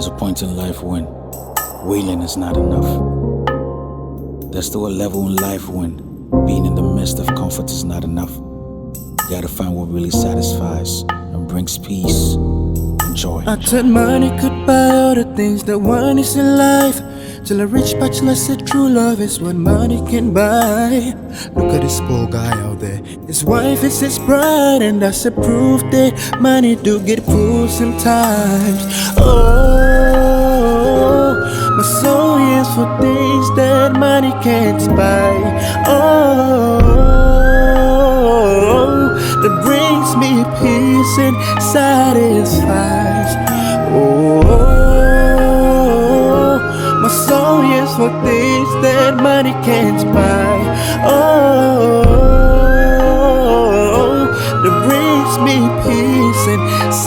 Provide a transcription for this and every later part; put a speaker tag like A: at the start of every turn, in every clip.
A: There's a point in life when wailing is not enough. There's still a level in life when being in the midst of comfort is not enough. You gotta find what really satisfies and brings peace and joy.
B: I thought money could buy all the things that one is in life, till a rich bachelor said true love is what money can buy. Look at this poor guy out there, his wife is his bride, and that's a proof that money do get fooled sometimes. Oh, my soul yearns for things that money can't buy. Oh, that brings me peace and satisfies. Oh, my soul yearns for things that money can't buy. Oh, that brings me peace and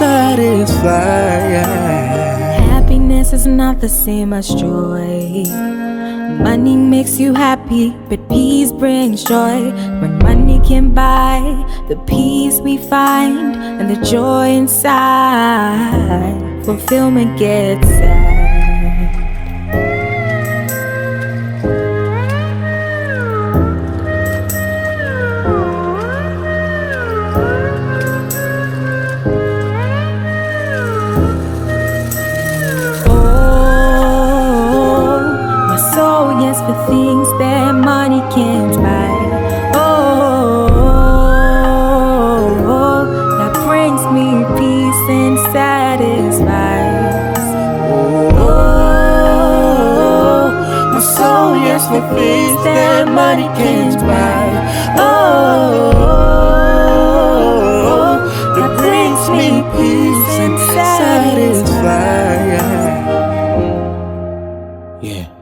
B: satisfies.
C: Happiness is not the same as joy. Money makes you happy, but peace brings joy. When money can buy the peace we find and the joy inside, fulfillment gets sad. Yes, for things that money can't buy. Oh, that brings me peace and satisfies.
B: Oh, my soul yearns for things that money can't buy. Oh, that brings me peace and satisfies.
A: Yeah.